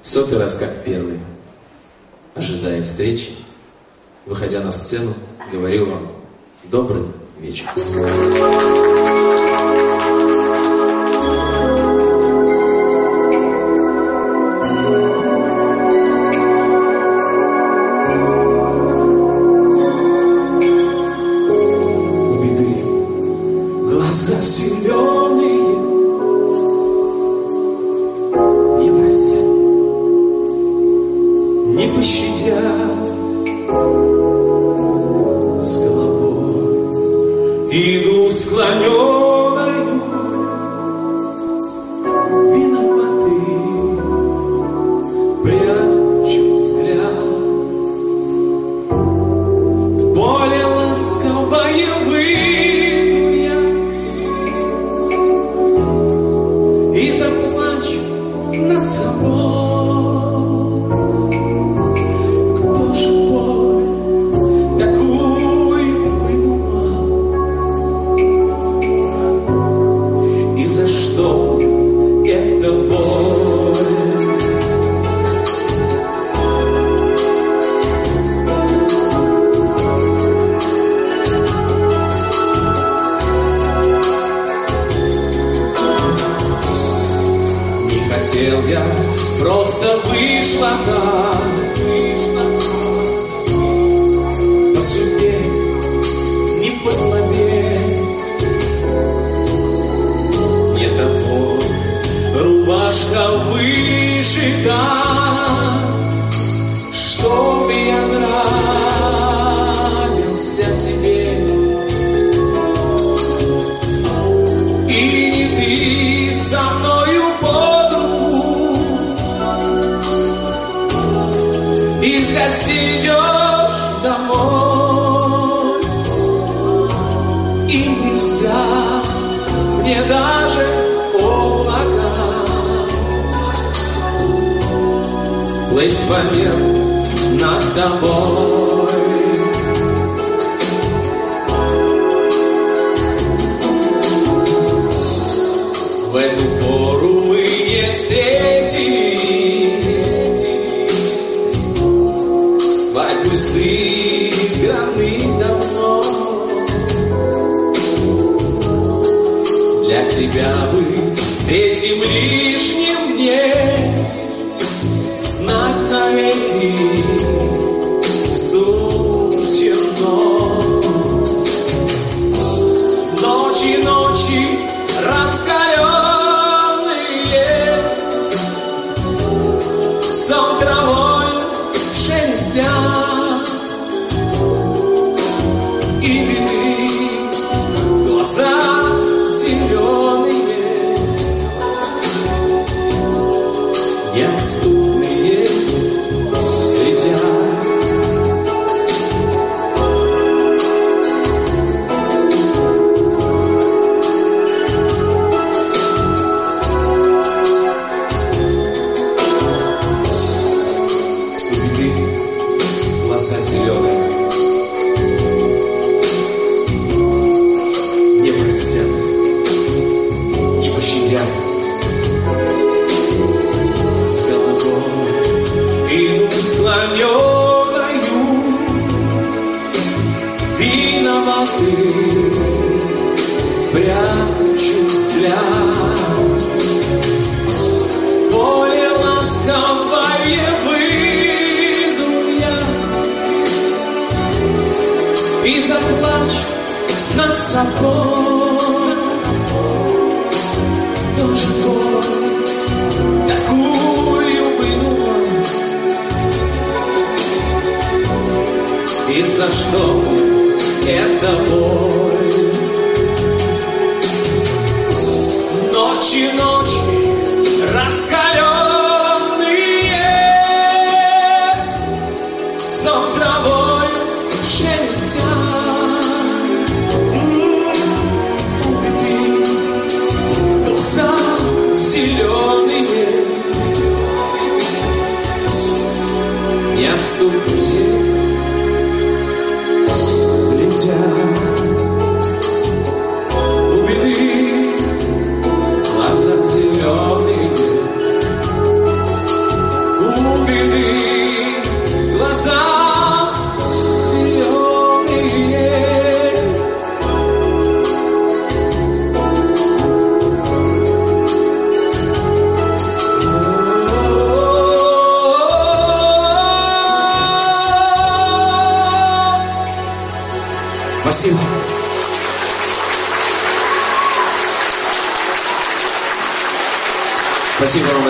Сотый раз, как в первый, ожидая встречи, выходя на сцену, говорю вам добрый вечер. Глаза зеленые не простят, не пощадят. С головой иду склоненной, виноватый, прячу взгляд. В поле ласковое выйду я и заплачу над собой. Кто же боль такую придумал? И за что эта боль? Не хотел я, просто вышла так. По судьбе, не по злобе. Не тобой рубашка вышита, чтоб я нравился тебе. И не ты со мною под руку из гостей идешь домой. И нельзя мне даже облака плыть поверх над тобой. В эту пору мы не встретились, свадьбы сыграны давно. Для тебя быть этим лишним мне, знать навеки суждено. Ночи, ночи раскаленные, сон травой шелестят, и виды глаза зеленые, неотступные следят. Виды глаза зеленые не простят, не пощадят. С головой иду склоненою, виноватый, прячу взгляд. Поле ласковое выйду я и заплачу над собой. Тоже боль такую выдумал, и за что эта боль? Ночи, ночи раскаленные, сон травой шелестят. Глаза зеленые, неотступные летят. Глаза зеленые, Спасибо. Спасибо вам.